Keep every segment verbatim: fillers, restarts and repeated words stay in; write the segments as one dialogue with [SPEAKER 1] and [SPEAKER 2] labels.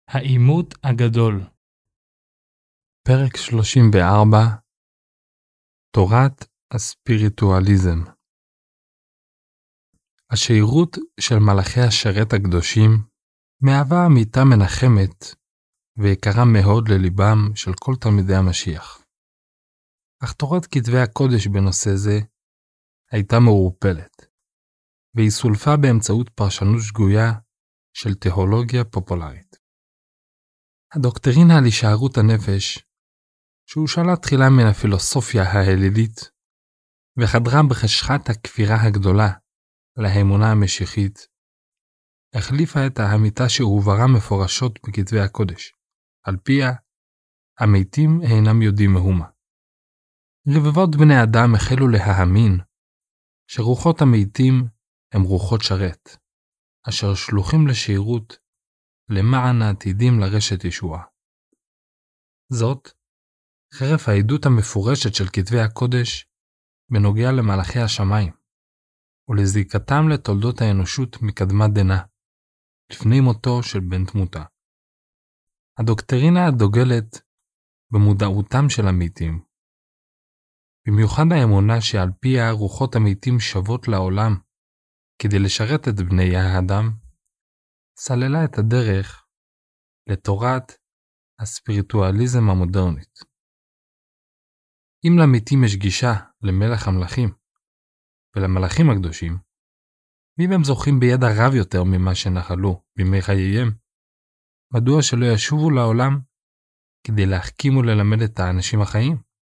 [SPEAKER 1] העימות הגדול.
[SPEAKER 2] פרק שלושים וארבע תורת הספיריטואליזם. השירות של מלאכי השרת הקדושים מהווה אמיתה מנחמת ויקרה מאוד לליבם של כל תלמידי המשיח. אך תורת כתבי הקודש בנושא זה הייתה מעורפלת, והיא סולפה באמצעות פרשנות שגויה של תיאולוגיה פופולרית. הדוקטרינה על הישארות הנפש, שהושאלה תחילה מן הפילוסופיה האלילית, וחדרה בחשכת הכפירה הגדולה לאמונה המשיחית, החליפה את האמיתה שהובהרה מפורשות בכתבי הקודש, על פיה המתים אינם יודעים מאומה. רבבות בני אדם החלו להאמין שרוחות המתים הם רוחות שרת, אשר שלוחים לשירות למען העתידים לרשת ישועה. זאת, חרף העדות המפורשת של כתבי הקודש בנוגע למלאכי השמיים, ולזיקתם לתולדות האנושות מקדמת דנא, לפני מותו של בן תמותה. הדוקטרינה הדוגלת במודעותם של המתים, במיוחד האמונה שעל פיה רוחות המתים שוות לעולם כדי לשרת את בני האדם, סללה את הדרך לתורת הספיריטואליזם המודרנית. אם למתים יש גישה למלך המלכים ולמלאכים הקדושים, ואם הם זוכים בידע רב יותר ממה שנחלו בימי חייהם, מדוע שלא ישובו לעולם כדי להחכים וללמד את האנשים החיים?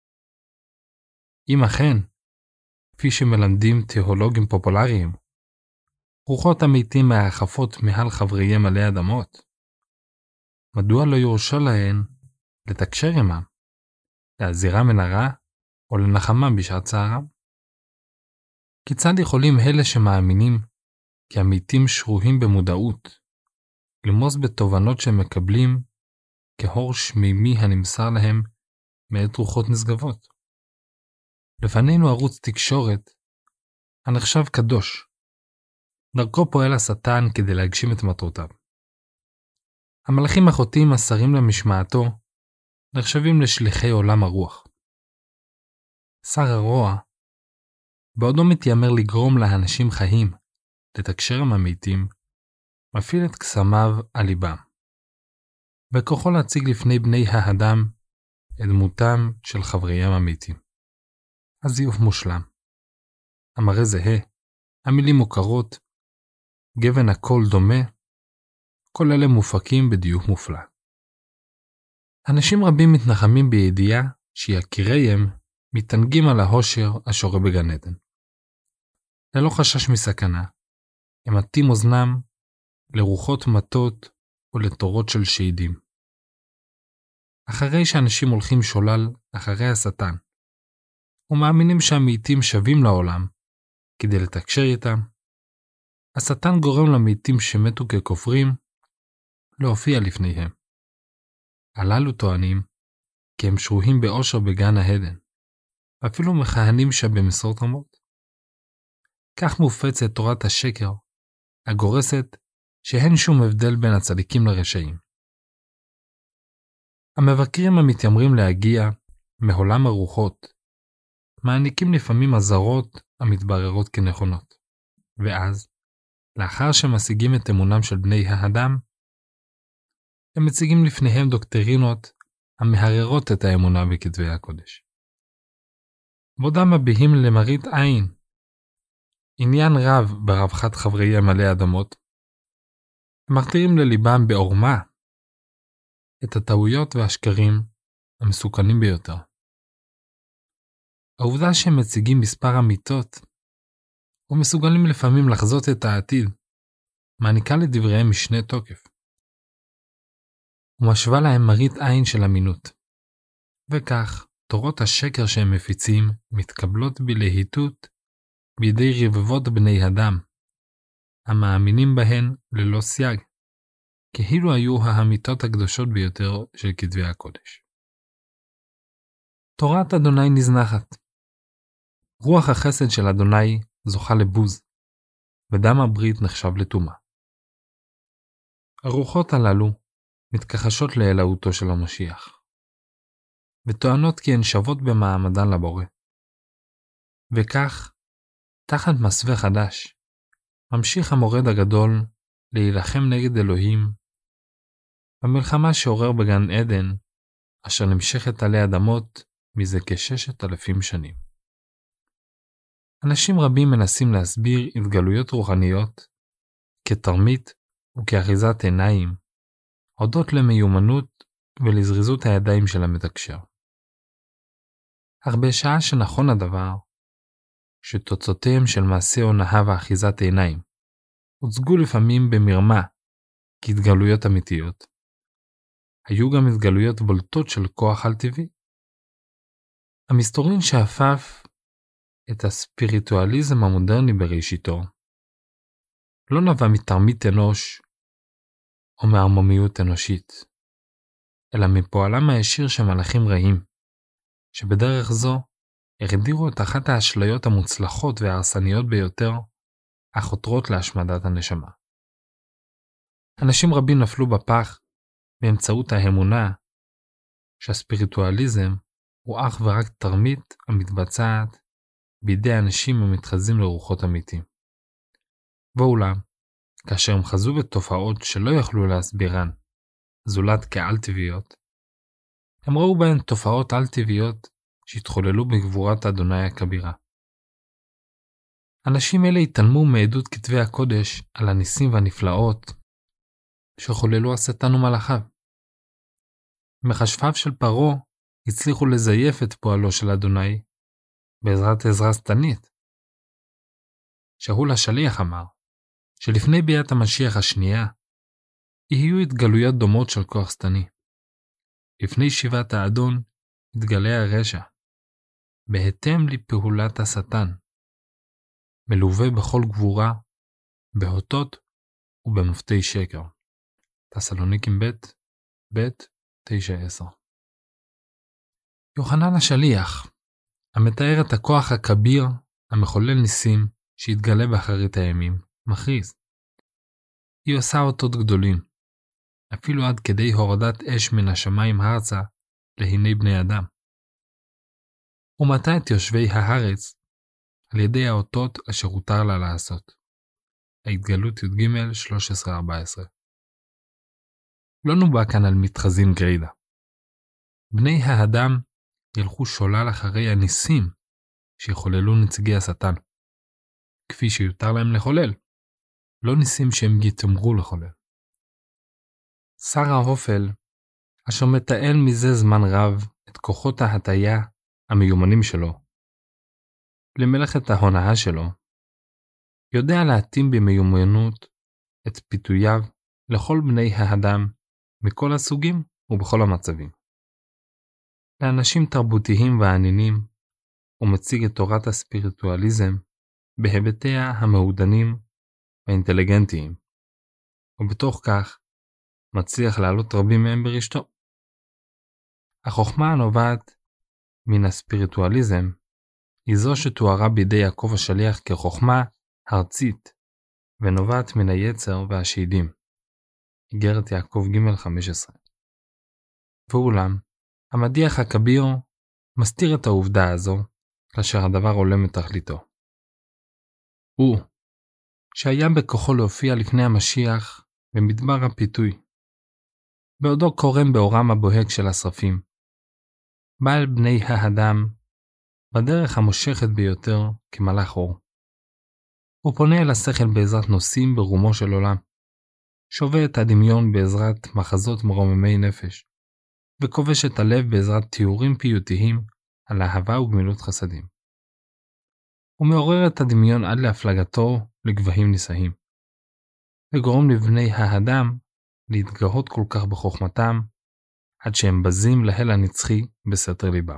[SPEAKER 2] אם אכן, כפי שמלמדים תיאולוגים פופולריים, רוחות המתים מהחפות מעל חבריהם עלי אדמות, מדוע לא יורשה להן לתקשר עמם, להזהירם מן הרע או לנחמם בשעת צערם? כיצד יכולים אלה שמאמינים כי המתים שרויים במודעות למוס בתובנות שהם מקבלים כהור שמימי הנמסר להם מאת רוחות נשגבות? לפנינו ערוץ תקשורת הנחשב קדוש, דרכו פועל השטן כדי להגשים את מטרותיו. המלאכים החוטאים השרים למשמעתו נחשבים לשליחי עולם הרוח. שר הרוע, בעודו מתיימר לגרום לאנשים חיים לתקשר עם המתים, מפעיל את קסמיו על ליבם, בכוחו להציג לפני בני האדם את דמותם של חבריהם המתים. הזיוף מושלם, המראה זהה, המילים מוכרות, גוון הכל דומה, כל אלה מופקים בדיוק מופלא. אנשים רבים מתנחמים בידיעה שיקיריהם מתענגים על ההושר השורה בגן עדן. ללא חשש מסכנה, הם מטים אוזנם לרוחות מטות ולתורות של שעידים. אחרי שאנשים הולכים שולל אחרי השטן, ומאמינים שהמתים שווים לעולם כדי לתקשר איתם, השטן גורם למתים שמתו ככופרים להופיע לפניהם. הללו טוענים כי הם שרויים באושר בגן העדן, ואפילו מכהנים שם במשרות רמות. כך מופצת תורת השקר, הגורסת שאין שום הבדל בין הצדיקים לרשעים. המבקרים המתיימרים להגיע מעולם הרוחות, מעניקים לפעמים הזרות המתבררות כנכונות, ואז, לאחר שמשיגים את אמונם של בני האדם, הם מציגים לפניהם דוקטרינות המהררות את האמונה בכתבי הקודש. בעודם מביעים למראית עין עניין רב ברווחת חבריהם עלי אדמות, ומכתירים לליבם בעורמה את הטעויות והשקרים המסוכנים ביותר. העובדה שהם מציגים מספר אמיתות ומסוגלים לפעמים לחזות את העתיד, מעניקה לדבריהם משנה תוקף, ומשווה להם מראית עין של אמינות. וכך, תורות השקר שהם מפיצים מתקבלות בלהיטות בידי רבבות בני אדם, המאמינים בהן ללא סייג, כאילו היו האמיתות הקדושות ביותר של כתבי הקודש. תורת אדוני נזנחת. רוח החסד של אדוני זוכה לבוז, ודם הברית נחשב לטומאה. הרוחות הללו מתכחשות לאלוהותו של המשיח, וטוענות כי הן שוות במעמדן לבורא. וכך, תחת מסווה חדש, ממשיך המורד הגדול להילחם נגד אלוהים, במלחמה שעורר בגן עדן, אשר נמשכת עלי אדמות מזה כששת אלפים שנים. אנשים רבים מנסים להסביר התגלויות רוחניות כתרמית וכאחיזת עיניים, הודות למיומנות ולזריזות הידיים של המתקשר. אך בשעה שנכון הדבר, שתוצאותיהם של מעשי הונאה ואחיזת עיניים הוצגו לפעמים במרמה כהתגלויות אמיתיות, היו גם התגלויות בולטות של כוח על טבעי. המסתורין שאפף את הספיריטואליזם המודרני בראשיתו לא נבע מתרמית אנוש או מערמומיות אנושית, אלא מפועלם הישיר של מלאכים רעים, שבדרך זו הרדירו את אחת האשליות המוצלחות וההרסניות ביותר החותרות להשמדת הנשמה. אנשים רבים נפלו בפח באמצעות האמונה שהספיריטואליזם הוא אך ורק תרמית המתבצעת בידי אנשים המתחזים לרוחות אמיתיים. ואולם, כאשר הם חזו בתופעות שלא יכלו להסבירן, זולת כעל טבעיות, הם ראו בהן תופעות על טבעיות שהתחוללו בגבורת אדוני הכבירה. אנשים אלה התעלמו מעדות כתבי הקודש על הניסים והנפלאות שחוללו השטן ומלאכיו. מחשפיו של פרעה הצליחו לזייף את פועלו של אדוני בעזרת עזרה שטנית. שאול השליח אמר שלפני ביאת המשיח השנייה יהיו התגלויות דומות של כוח שטני. לפני שיבת האדון יתגלה הרשע, בהתאם לפעולת השטן, מלווה בכל גבורה, בהותות ובמופתי שקר. תסלוניקים ב' ב' תשע עשר. יוחנן השליח, המתאר את הכוח הכביר המחולל ניסים שהתגלה באחרית הימים, מכריז: היא עושה אותות גדולים, אפילו עד כדי הורדת אש מן השמיים ארצה להיני בני אדם. ומטה את יושבי הארץ על ידי האותות אשר הותר לה לעשות. ההתגלות י"ג שלוש עשרה ארבע עשרה. לא נובע כאן על מתחזים גרידא. בני האדם ילכו שולל אחרי הניסים שיחוללו נציגי השטן, כפי שיותר להם לחולל, לא ניסים שהם יתמרו לחולל. שר האופל, אשר מתאל מזה זמן רב את כוחות ההטיה המיומנים שלו, למלאכת ההונאה שלו, יודע להתאים במיומנות את פיתוייו לכל בני האדם מכל הסוגים ובכל המצבים. לאנשים תרבותיים ועניינים הוא מציג את תורת הספיריטואליזם בהיבטיה המעודנים והאינטליגנטיים, ובתוך כך מצליח לעלות רבים מהם ברשתו. החוכמה הנובעת מן הספיריטואליזם היא זו שתוארה בידי יעקב השליח כחוכמה ארצית ונובעת מן היצר והשהידים. איגרת יעקב ג' חמש עשרה. ואולם, המדיח הכביר מסתיר את העובדה הזו כאשר הדבר עולה מתכליתו. הוא, שהיה בכוחו להופיע לפני המשיח במדבר הפיתוי, בעודו קורם באורם הבוהק של השרפים, בא אל בני האדם בדרך המושכת ביותר כמלאך אור. הוא פונה אל השכל בעזרת נושאים ברומו של עולם, שובה את הדמיון בעזרת מחזות מרוממי נפש, וכובש את הלב בעזרת תיאורים פיוטיים על אהבה וגמילות חסדים. הוא מעורר את הדמיון עד להפלגתו לגבהים נישאים, וגורם לבני האדם להתגאות כל כך בחוכמתם, עד שהם בזים להל הנצחי בסתר ליבם.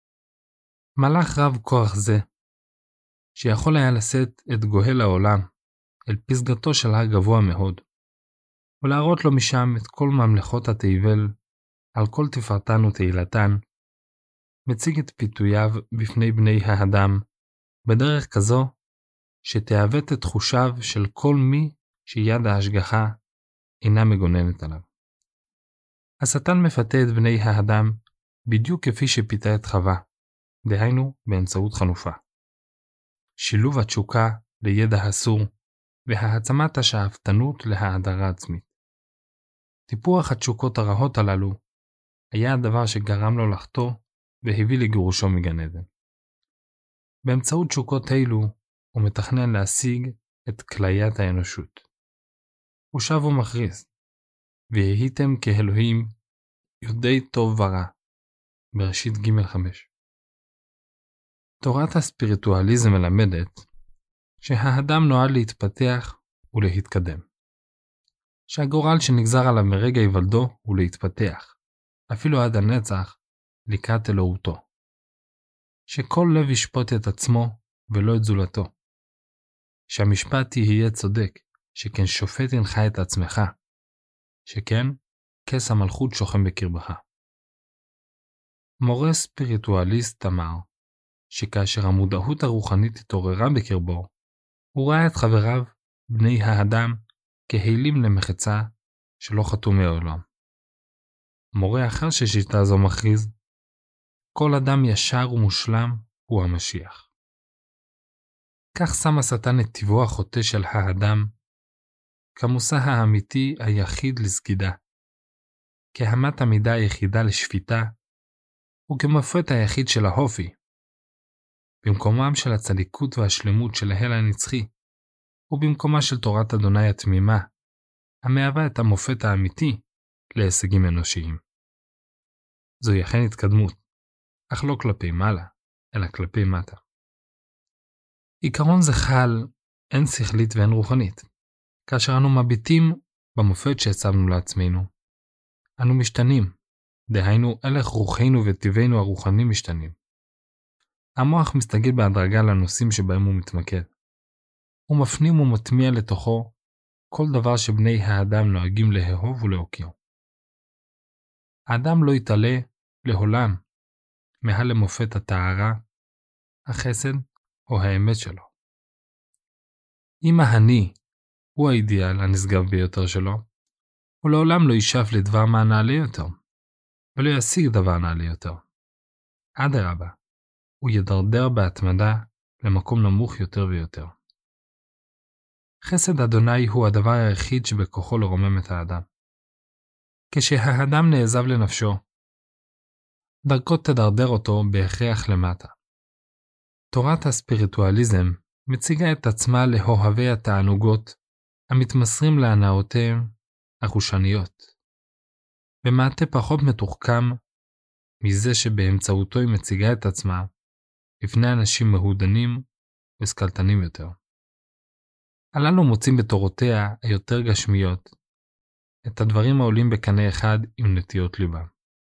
[SPEAKER 2] מלאך רב כוח זה, שיכול היה לשאת את גואל העולם אל פסגתו של הר גבוה מאוד, ולהראות לו משם את כל ממלכות התיבל על כל תפארתן ותהילתן, מציג את פיתוייו בפני בני האדם בדרך כזו שתעוות את תחושיו של כל מי שיד ההשגחה אינה מגוננת עליו. השטן מפתה את בני האדם בדיוק כפי שפיתה את חווה, דהיינו באמצעות חנופה. שילוב התשוקה לידע אסור והעצמת השאפתנות להאדרה עצמית. טיפוח התשוקות הרעות הללו היה הדבר שגרם לו לחטוא והביא לגירושו מגן עדן. באמצעות תשוקות אלו הוא מתכנן להשיג את כליית האנושות. הוא שב ומכריז, והייתם כאלוהים יודעי טוב ורע, בראשית ג' חמש. תורת הספיריטואליזם מלמדת שהאדם נועד להתפתח ולהתקדם. שהגורל שנגזר עליו מרגע היוולדו הוא להתפתח, אפילו עד הנצח, לקראת אלוהותו. שכל לב ישפוט את עצמו ולא את זולתו. שהמשפט יהיה צודק, שכן שופט הנך את עצמך, שכן כס המלכות שוכם בקרבך. מורה ספיריטואליסט אמר, שכאשר המודעות הרוחנית התעוררה בקרבו, הוא ראה את חבריו, בני האדם, כהילים למחצה שלא חטאו מעולם. מורה אחר ששיטה זו מכריז, כל אדם ישר ומושלם הוא המשיח. כך שם השטן את טבעו החוטא של האדם, כמושא האמיתי היחיד לסגידה, כאמת המידה היחידה לשפיטה, וכמופת היחיד של האופי, במקומם של הצדיקות והשלמות של ההל הנצחי, ובמקומה של תורת אדוני התמימה, המהווה את המופת האמיתי להישגים אנושיים. זוהי אכן התקדמות, אך לא כלפי מעלה, אלא כלפי מטה. עיקרון זה חל הן שכלית והן רוחנית, כאשר אנו מביטים במופת שהצבנו לעצמנו. אנו משתנים, דהיינו הלך רוחנו וטבענו הרוחני משתנים. המוח מסתגל בהדרגה לנושאים שבהם הוא מתמקד. הוא מפנים ומטמיע לתוכו כל דבר שבני האדם נוהגים לאהוב ולהוקיר. האדם לא יתעלה לעולם מעל למופת הטהרה, החסד או האמת שלו. אם ההני הוא האידיאל הנשגב ביותר שלו, הוא לעולם לא יישאף לדבר מה נעלה יותר, ולא ישיג דבר נעלה יותר. אדרבה, הוא ידרדר בהתמדה למקום נמוך יותר ויותר. חסד אדוני הוא הדבר היחיד שבכוחו לרומם את האדם. כשהאדם נעזב לנפשו, דרכו תדרדר אותו בהכרח למטה. תורת הספיריטואליזם מציגה את עצמה לאוהבי התענוגות המתמסרים להנאותיהם החושניות, במעטה פחות מתוחכם מזה שבאמצעותו היא מציגה את עצמה לפני אנשים מהודנים וסקלטנים יותר. הללו מוצאים בתורותיה היותר גשמיות את הדברים העולים בקנה אחד עם נטיות ליבם.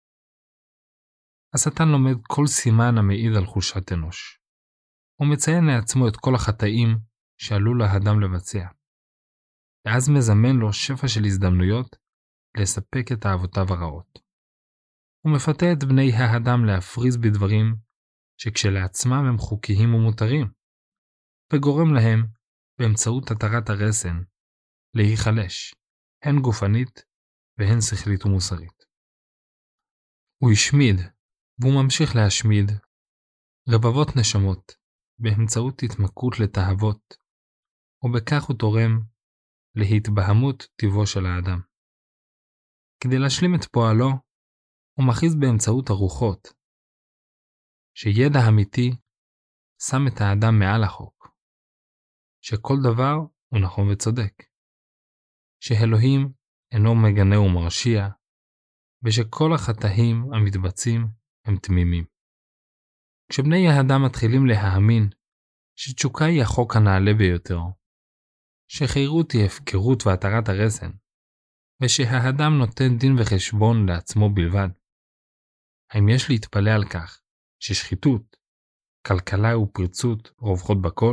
[SPEAKER 2] השטן לומד כל סימן המעיד על חולשת אנוש. הוא מציין לעצמו את כל החטאים שעלול האדם לבצע, ואז מזמן לו שפע של הזדמנויות לספק את אהבותיו הרעות. הוא מפתה את בני האדם להפריז בדברים שכשלעצמם הם חוקיים ומותרים, וגורם להם, באמצעות התרת הרסן, להיחלש, הן גופנית והן שכלית ומוסרית. הוא השמיד, והוא ממשיך להשמיד, רבבות נשמות, באמצעות התמכרות לתאוות, ובכך הוא תורם להתבהמות טבעו של האדם. כדי להשלים את פועלו, הוא מכריז באמצעות הרוחות, שידע אמיתי שם את האדם מעל החוק, שכל דבר הוא נכון וצודק, שאלוהים אינו מגנה ומרשיע, ושכל החטאים המתבצעים הם תמימים. כשבני האדם מתחילים להאמין שתשוקה היא החוק הנעלה ביותר, שחירות היא הפקרות והתרת הרסן, ושהאדם נותן דין וחשבון לעצמו בלבד, האם יש להתפלא על כך ששחיתות, כלכלה ופרצות רווחות בכל?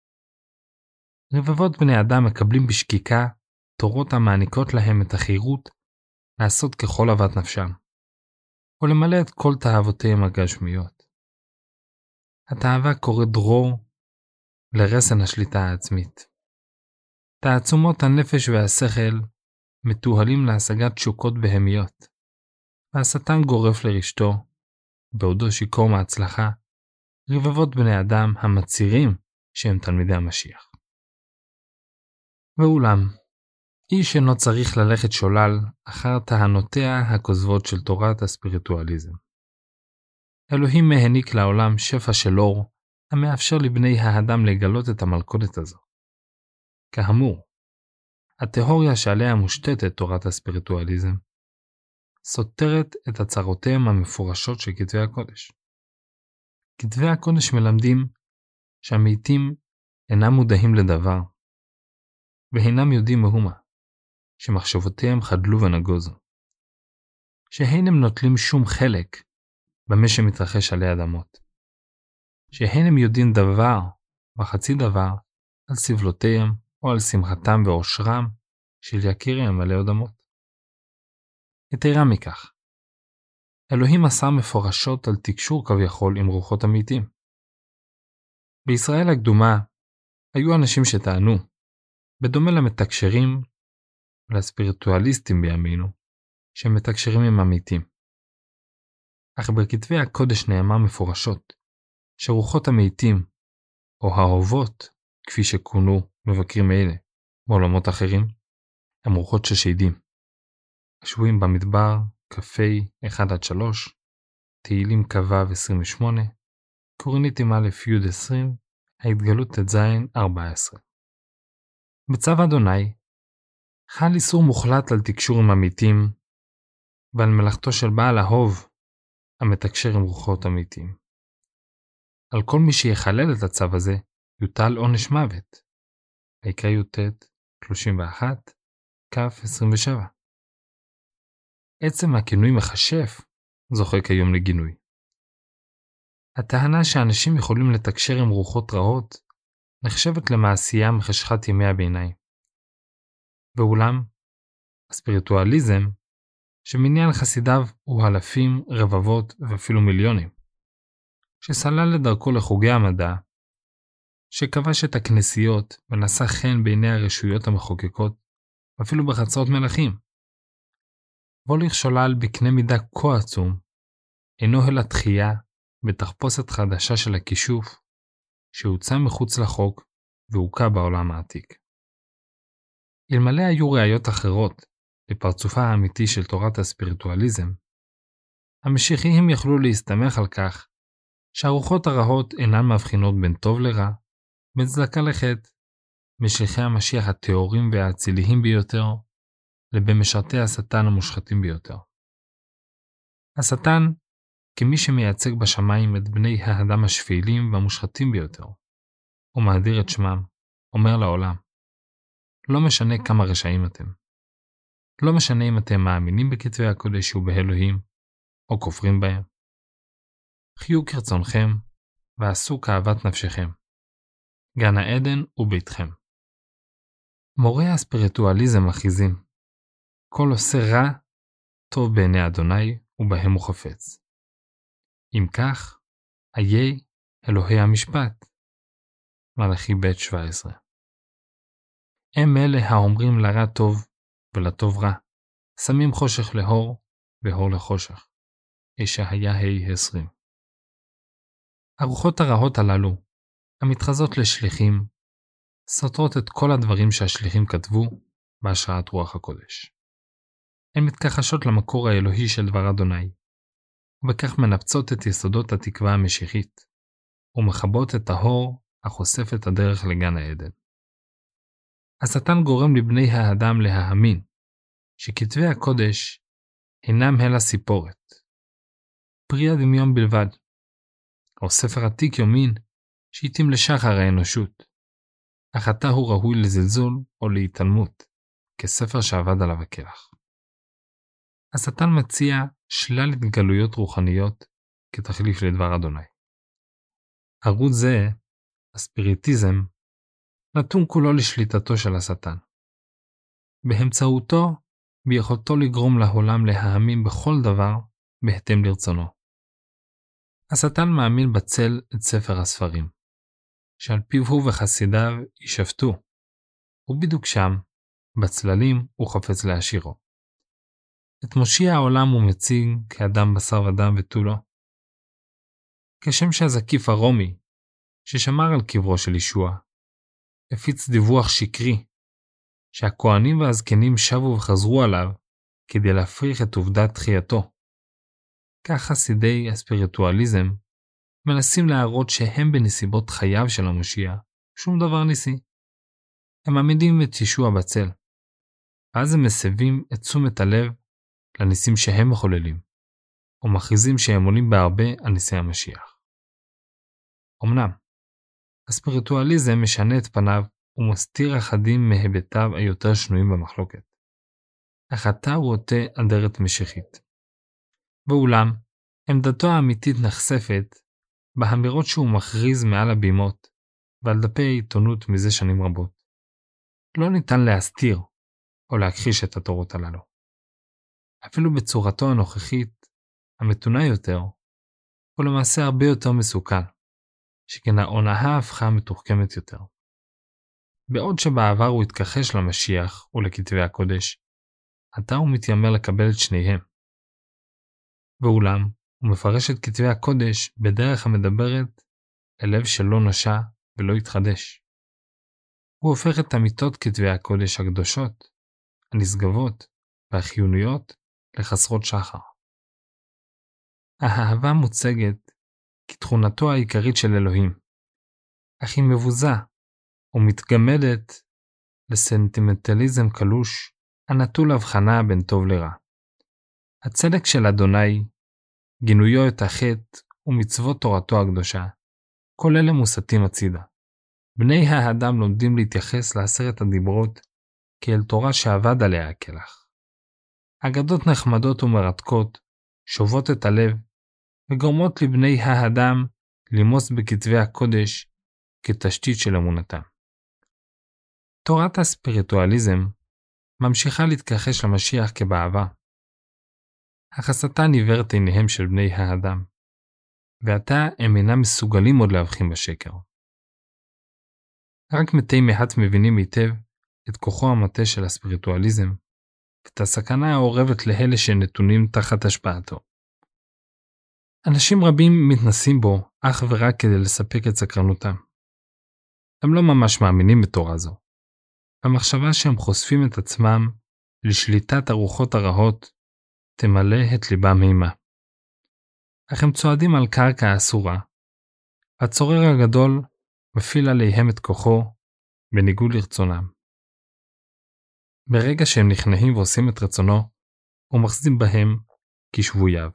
[SPEAKER 2] רבבות בני אדם מקבלים בשקיקה תורות המעניקות להם את החירות לעשות ככל אוות נפשם, ולמלא את כל תאוותיהם הגשמיות. התאווה קוראת דרור לרסן השליטה העצמית. תעצומות הנפש והשכל מתוהלים להשגת תשוקות בהמיות, והשטן גורף לרשתו, בעודו שיכור מהצלחה, רבבות בני אדם המצהירים שהם תלמידי המשיח. ואולם, איש אינו צריך ללכת שולל אחר טענותיה הכוזבות של תורת הספיריטואליזם. אלוהים העניק לעולם שפע של אור, המאפשר לבני האדם לגלות את המלכודת הזו. כאמור, התיאוריה שעליה מושתתת תורת הספיריטואליזם, סותרת את הצהרותיהם המפורשות של כתבי הקודש. כתבי הקודש מלמדים שהמתים אינם מודעים לדבר, והינם יודעים מהומה, שמחשבותיהם חדלו ונגוזו, שהן הם נוטלים שום חלק במה שמתרחש עלי אדמות, שהן הם יודעים דבר וחצי דבר על סבלותיהם או על שמחתם ואושרם של יקיריהם עלי אדמות. יתרה מכך, אלוהים אסר מפורשות על תקשור כביכול עם רוחות המתים. בישראל הקדומה היו אנשים שטענו, בדומה למתקשרים ולספיריטואליסטים בימינו, שהם מתקשרים עם המתים. אך בכתבי הקודש נאמר מפורשות, שרוחות המתים, או האהובות, כפי שכונו מבקרים אלה, מעולמות אחרים, הם רוחות ששדים. השבויים במדבר, כ"ה אחד עד שלוש, תהילים כ"ו עשרים ושמונה, קוריניתים א' י' עשרים, ההתגלות ט"ז ארבע עשרה. בצו אדוני, חל איסור מוחלט על תקשור עם המתים, ועל מלאכתו של בעל אהוב, המתקשר עם רוחות המתים. על כל מי שיחלל את הצו הזה, יוטל עונש מוות. ויקרא י"ט שלושים ואחת, כ' עשרים ושבע. עצם הכינוי מכשף זוכה כיום לגינוי. הטענה שאנשים יכולים לתקשר עם רוחות רעות נחשבת למעשייה מחשכת ימי הביניים. ואולם, הספיריטואליזם, שמניין חסידיו הוא אלפים, רבבות ואפילו מיליונים, שסלל לדרכו לחוגי המדע, שכבש את הכנסיות ונשא חן בעיני הרשויות המחוקקות, אפילו בחצרות מלכים. והוליך שולל בקנה מידה כה עצום, אינו אלא תחייה בתחפושת חדשה של הכישוף, שהוצא מחוץ לחוק והוקע בעולם העתיק. אלמלא היו ראיות אחרות לפרצופה האמיתי של תורת הספיריטואליזם, המשיחיים יכלו להסתמך על כך שהרוחות הרעות אינן מבחינות בין טוב לרע, בין צדקה לחטא, משליחי המשיח הטהורים והאציליים ביותר, לבין משרתי השטן המושחתים ביותר. השטן, כמי שמייצג בשמיים את בני האדם השפלים והמושחתים ביותר, הוא מאדיר את שמם, אומר לעולם, לא משנה כמה רשעים אתם. לא משנה אם אתם מאמינים בכתבי הקודש ובאלוהים, או כופרים בהם. חיו כרצונכם, ועשו כאוות נפשכם. גן העדן וביתכם. מורי הספיריטואליזם מכריזים, כל עושה רע, טוב בעיני אדוני, ובהם הוא חפץ. אם כך, איי אלוהי המשפט. מלאכי ב' שבע עשרה. הם אלה האומרים לרע טוב ולטוב רע, שמים חושך לאור ואור לחושך. ישעיה ה' עשרים. הרוחות הרעות הללו, המתחזות לשליחים, סותרות את כל הדברים שהשליחים כתבו בהשראת רוח הקודש. הן מתכחשות למקור האלוהי של דבר אדוני, ובכך מנפצות את יסודות התקווה המשיחית, ומחבות את האור החושף את הדרך לגן העדן. השטן גורם לבני האדם להאמין שכתבי הקודש אינם אלא סיפורת, פרי הדמיון בלבד, או ספר עתיק יומין שהתאים לשחר האנושות, אך עתה הוא ראוי לזלזול או להתעלמות, כספר שעבד עליו הכלח. השטן מציע שלל התגלויות רוחניות כתחליף לדבר אדוני. ערוץ זה, הספיריטיזם, נתון כולו לשליטתו של השטן. באמצעותו, ביכולתו לגרום לעולם להאמין בכל דבר בהתאם לרצונו. השטן מאמין בצל את ספר הספרים, שעל פיו הוא וחסידיו ישפטו, ובדיוק שם, בצללים הוא חפץ להשאירו. את מושיע העולם הוא מציג כאדם בשר ודם ותו לא. כשם שהזקיף הרומי, ששמר על קברו של ישוע, הפיץ דיווח שקרי, שהכהנים והזקנים שבו וחזרו עליו כדי להפריך את עובדת תחייתו. כך חסידי הספיריטואליזם מנסים להראות שהם בנסיבות חייו של המושיע שום דבר ניסי. הם מעמידים את ישוע בצל, ואז הם מסבים את תשומת הלב לניסים שהם מחוללים, ומכריזים שהם עולים בהרבה על ניסי המשיח. אמנם, הספיריטואליזם משנה את פניו ומסתיר אחדים מהיבטיו היותר שנויים במחלוקת. אך עתה הוא עוטה אדרת משיחית. ואולם, עמדתו האמיתית נחשפת באמירות שהוא מכריז מעל הבימות ועל דפי העיתונות מזה שנים רבות. לא ניתן להסתיר או להכחיש את התורות הללו. אפילו בצורתו הנוכחית, המתונה יותר, הוא למעשה הרבה יותר מסוכן, שכן ההונאה הפכה מתוחכמת יותר. בעוד שבעבר הוא התכחש למשיח ולכתבי הקודש, עתה הוא מתיימר לקבל את שניהם. ואולם, הוא מפרש את כתבי הקודש בדרך המדברת אל לב שלא נשע ולא התחדש. הוא הופך את אמיתות כתבי הקודש הקדושות, הנשגבות והחיוניות לחסרות שחר. האהבה מוצגת כתכונתו העיקרית של אלוהים, אך היא מבוזה ומתגמדת לסנטימנטליזם קלוש הנטול הבחנה בין טוב לרע. הצדק של אדוני, גינויו את החטא ומצוות תורתו הקדושה, כל אלה מוסתים הצידה. בני האדם לומדים להתייחס לעשרת הדיברות כאל תורה שעבד עליה הכלח. אגדות נחמדות ומרתקות שובות את הלב וגורמות לבני האדם למוס בכתבי הקודש כתשתית של אמונתם. תורת הספיריטואליזם ממשיכה להתכחש למשיח כבעבר. אך השטן עיוור את עיניהם של בני האדם, ועתה הם אינם מסוגלים עוד להבחין בשקר. רק מתי מעט מבינים היטב את כוחו המטה של הספיריטואליזם, ואת הסכנה האורבת לאלה שנתונים תחת השפעתו. אנשים רבים מתנסים בו אך ורק כדי לספק את סקרנותם. הם לא ממש מאמינים בתורה זו. המחשבה שהם חושפים את עצמם לשליטת הרוחות הרעות תמלא את ליבם אימה. אך הם צועדים על קרקע אסורה. הצורר הגדול מפעיל עליהם את כוחו בניגוד לרצונם. ברגע שהם נכנעים ועושים את רצונו, הוא מחזיק בהם כשבוייו.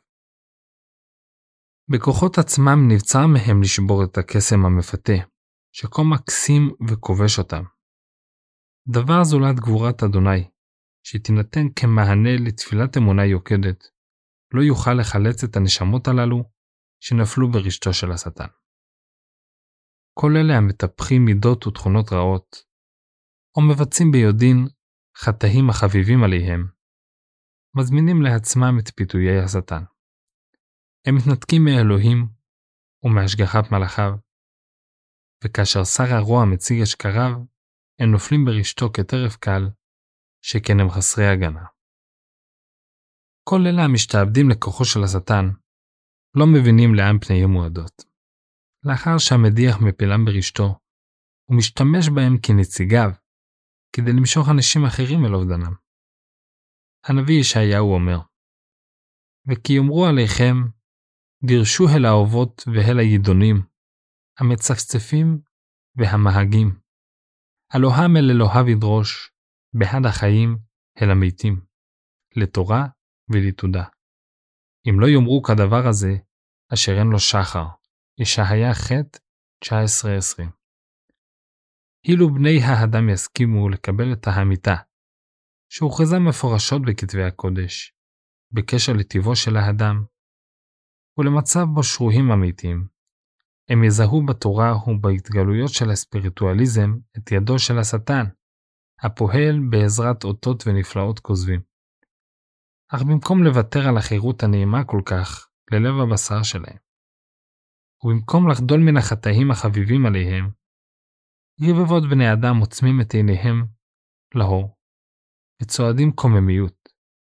[SPEAKER 2] בכוחות עצמם נבצר מהם לשבור את הקסם המפתה, שכה מקסים וכובש אותם. דבר זולת גבורת אדוני, שתינתן כמענה לתפילת אמונה יוקדת, לא יוכל לחלץ את הנשמות הללו שנפלו ברשתו של השטן. כל אלה המטפחים מידות ותכונות רעות, או מבצעים ביודעין חטאים החביבים עליהם, מזמינים לעצמם את פיתויי השטן. הם מתנתקים מאלוהים ומהשגחת מלאכיו, וכאשר שר הרוע מציג השקריו, הם נופלים ברשתו כטרף קל, שכן הם חסרי הגנה. כל אלה המשתעבדים לכוחו של השטן, לא מבינים לאן פניהם מועדות. לאחר שהמדיח מפילם ברשתו, הוא משתמש בהם כנציגיו, כדי למשוך אנשים אחרים אל אובדנם. הנביא ישעיהו אומר, וכי יאמרו עליכם, דירשו אל האובות ואל הידונים, המצפצפים והמהגים. אלוהם אל אלוהיו ידרוש, בהד החיים אל המתים, לתורה ולתודה. אם לא יאמרו כדבר הזה, אשר אין לו שחר. ישעיה ח' תשע עשרה עשרים. אילו בני האדם יסכימו לקבל את האמיתה, שהוכרזה מפורשות בכתבי הקודש, בקשר לטבעו של האדם, ולמצב בו שרויים אמיתיים, הם יזהו בתורה ובהתגלויות של הספיריטואליזם את ידו של השטן, הפועל בעזרת אותות ונפלאות כוזבים. אך במקום לוותר על החירות הנעימה כל כך ללב הבשר שלהם, ובמקום לחדול מן החטאים החביבים עליהם, רבבות בני אדם עוצמים את עיניהם לאור, וצועדים קוממיות,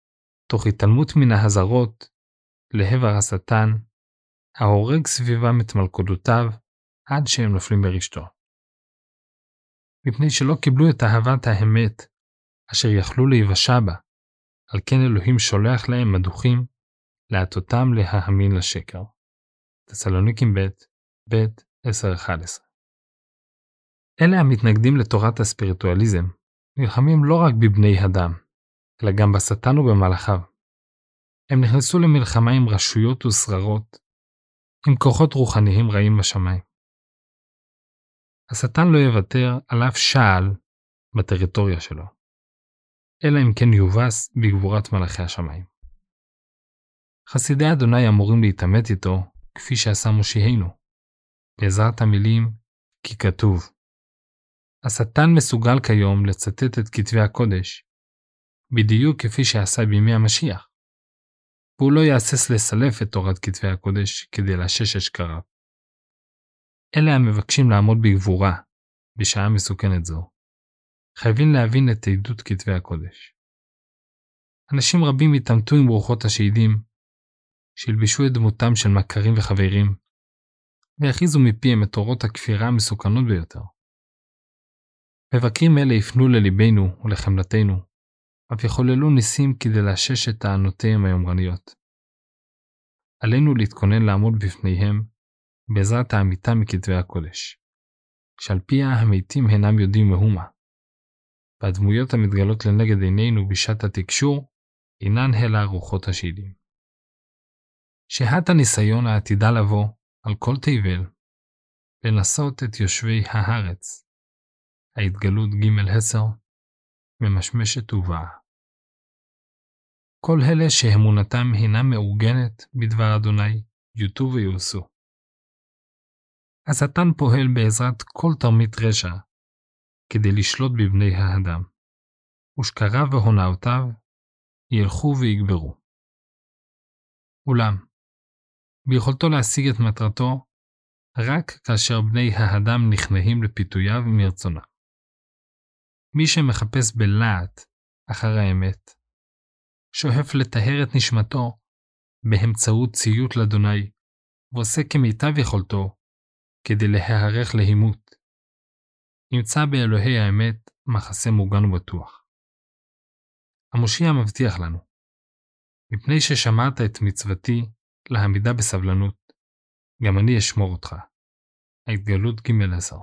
[SPEAKER 2] תוך התעלמות מן ההזרות לעבר השטן, ההורג סביבם את מלכודותיו עד שהם נופלים ברשתו. מפני שלא קיבלו את אהבת האמת אשר יכלו להיוושע בה, על כן אלוהים שולח להם מדוכים להטותם להאמין לשקר. תסלוניקים ב' ב' עשר אחת עשרה. אלה המתנגדים לתורת הספיריטואליזם נלחמים לא רק בבני אדם, אלא גם בשטן ובמלאכיו. הם נכנסו למלחמה עם רשויות ושררות, עם כוחות רוחניים רעים בשמיים. השטן לא יוותר על אף שעל בטריטוריה שלו, אלא אם כן יובס בגבורת מלאכי השמיים. חסידי אדוני אמורים להתעמת איתו כפי שעשה מושיענו, בעזרת המילים כי כתוב. השטן מסוגל כיום לצטט את כתבי הקודש, בדיוק כפי שעשה בימי המשיח, והוא לא יהסס לסלף את תורת כתבי הקודש כדי לאשש את שקריו. אלה המבקשים לעמוד בגבורה בשעה מסוכנת זו, חייבים להבין את עדות כתבי הקודש. אנשים רבים התעמתו עם רוחות השהידים, שהלבישו את דמותם של מכרים וחברים, והכריזו מפיהם את תורות הכפירה המסוכנות ביותר. מבקרים אלה יפנו לליבנו ולחמלתנו, אף יחוללו ניסים כדי לאשש את טענותיהם היומרניות. עלינו להתכונן לעמוד בפניהם בעזרת העמיתה מכתבי הקודש, שעל פיה המתים אינם יודעים מאומה, והדמויות המתגלות לנגד עינינו בשעת התקשור אינן אלא רוחות השהידים. שהת הניסיון העתידה לבוא על כל תיבל, לנסות את יושבי הארץ, ההתגלות ג' עשר, ממשמשת ובאה. כל אלה שאמונתם הינה מעוגנת בדבר אדוני, יוטו ויוסו. השטן פועל בעזרת כל תרמית רשע, כדי לשלוט בבני האדם, ושקריו והונאותיו ילכו ויגברו. אולם, ביכולתו להשיג את מטרתו, רק כאשר בני האדם נכנעים לפיתויו מרצונם. מי שמחפש בלהט אחר האמת, שואף לטהר את נשמתו באמצעות ציות לאדוני, ועושה כמיטב יכולתו כדי להיערך להימות. נמצא באלוהי האמת מחסה מוגן ובטוח. המושיע מבטיח לנו, מפני ששמעת את מצוותי להעמידה בסבלנות, גם אני אשמור אותך. ההתגלות ג' עשר.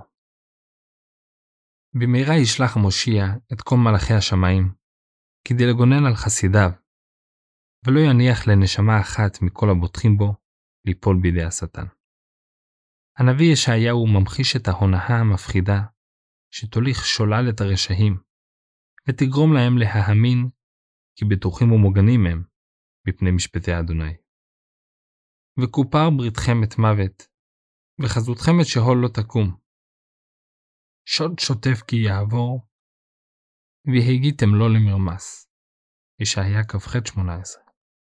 [SPEAKER 2] במהרה ישלח המושיע את כל מלאכי השמיים, כדי לגונן על חסידיו, ולא יניח לנשמה אחת מכל הבוטחים בו ליפול בידי השטן. הנביא ישעיהו ממחיש את ההונאה המפחידה, שתוליך שולל את הרשעים, ותגרום להם להאמין כי בטוחים ומוגנים הם בפני משפטי אדוני. וכופר בריתכם את מוות, וחזותכם את שאול לא תקום. שוד שוטף כי יעבור, והגיתם לו למרמס. ישעיה כ"ח שמונה עשרה.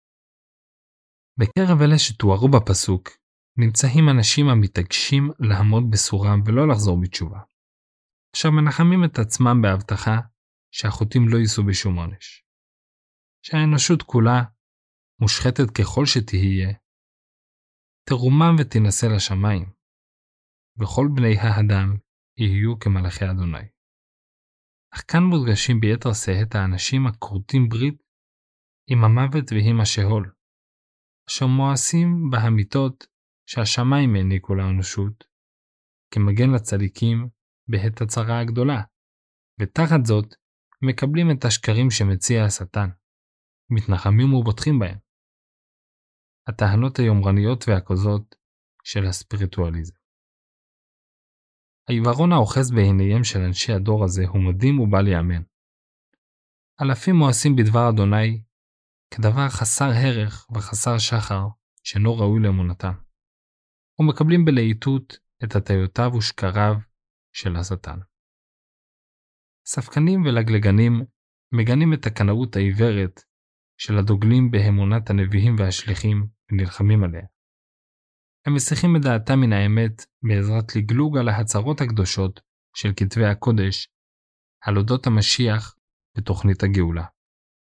[SPEAKER 2] בקרב אלה שתוארו בפסוק, נמצאים אנשים המתעקשים לעמוד בסורם ולא לחזור בתשובה, אשר מנחמים את עצמם בהבטחה שהחוטאים לא יישאו בשום עונש. שהאנושות כולה, מושחתת ככל שתהיה, תרומם ותנסה לשמיים, וכל בני האדם יהיו כמלאכי אדוני. אך כאן מודגשים ביתר שאת האנשים הכורתים ברית עם המוות ועם השאול, אשר מואסים בהמיתות שהשמיים העניקו לאנושות, כמגן לצדיקים בעת הצרה הגדולה, ותחת זאת מקבלים את השקרים שמציע השטן, מתנחמים ובוטחים בהם. הטענות היומרניות והכוזות של הספיריטואליזם. העיוורון האוחז בעיניהם של אנשי הדור הזה הוא מדהים ובל יאמן. אלפים מואסים בדבר אדוני כדבר חסר ערך וחסר שחר שאינו ראוי לאמונתם, ומקבלים בלהיטות את הטיותיו ושקריו של השטן. ספקנים ולגלגנים מגנים את הקנאות העיוורת של הדוגלים באמונת הנביאים והשליחים ונלחמים עליה. הם מסיחים את דעתם מן האמת בעזרת לגלוג על ההצהרות הקדושות של כתבי הקודש על אודות המשיח בתוכנית הגאולה.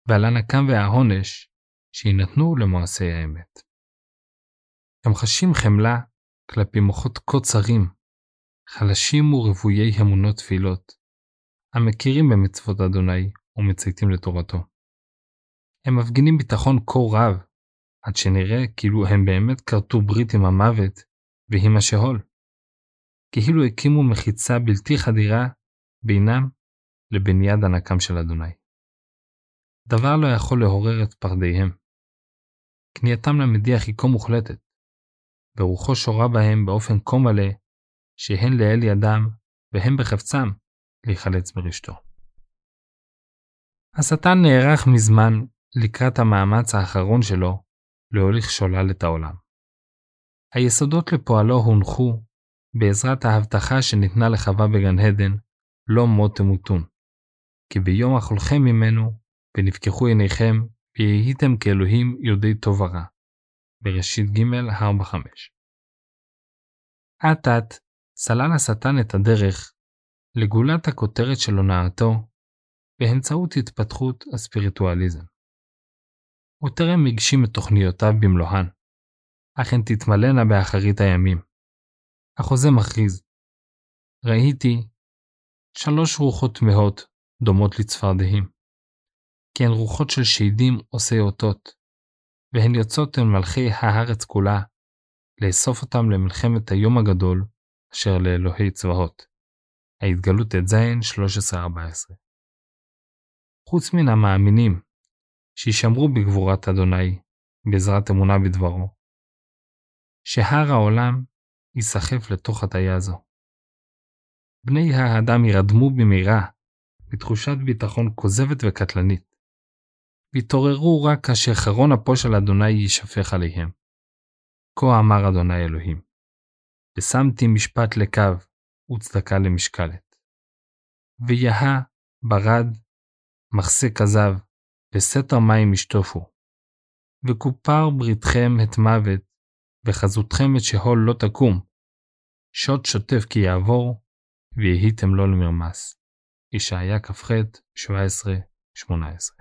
[SPEAKER 2] ועל הנקם והעונש שינתנו למעשי האמת. הם חשים חמלה כלפי מוחות קוצרים, חלשים ורבויי אמונות תפילות, המכירים במצוות אדוני ומצייתים לתורתו. הם מפגינים ביטחון כה רב, עד שנראה כאילו הם באמת כרתו ברית עם המוות ועם השאול, כאילו הקימו מחיצה בלתי חדירה בינם לבין יד הנקם של אדוני. דבר לא יכול לעורר את פרדיהם. כניעתם למדיח היא כה מוחלטת, ורוחו שורה בהם באופן כה מלא, שהן לאל ידם והם בחפצם להיחלץ ברשתו. השטן נערך מזמן לקראת המאמץ האחרון שלו להוליך שולל את העולם. היסודות לפועלו הונחו בעזרת ההבטחה שניתנה לחווה בגן עדן, לא מות תמותון, כי ביום אכולכם ממנו ונפקחו עיניכם והייתם כאלוהים יודעי טוב ורע. בראשית ג' ארבע חמש. עתת סלל השטן את הדרך לגולת הכותרת של הונאתו באמצעות התפתחות הספיריטואליזם. הוא טרם הגשים את תוכניותיו במלואן, אך הן תתמלאנה באחרית הימים. החוזה מכריז, ראיתי שלוש רוחות תמהות דומות לצפרדעים, כי הן רוחות של שדים עושי אותות, והן יוצאות אל מלכי הארץ כולה, לאסוף אותם למלחמת היום הגדול, אשר לאלוהי צבאות. ההתגלות ט"ז שלוש עשרה ארבע עשרה. חוץ מן המאמינים, שישמרו בגבורת אדוני, בעזרת אמונה בדברו, שהר העולם ייסחף לתוך הטיה זו. בני האדם ירדמו במהרה, בתחושת ביטחון כוזבת וקטלנית, והתעוררו רק כאשר חרון אפו של אדוני יישפך עליהם. כה אמר אדוני אלוהים, ושמתי משפט לקו וצדקה למשקלת. ויהה ברד מחסה כזב, וסתר מים ישטופו. וכופר בריתכם את מוות, וחזותכם את שאול לא תקום. שוט שוטף כי יעבור, ויהיתם לו למרמס. ישעיה כ"ח שבע עשרה שמונה עשרה.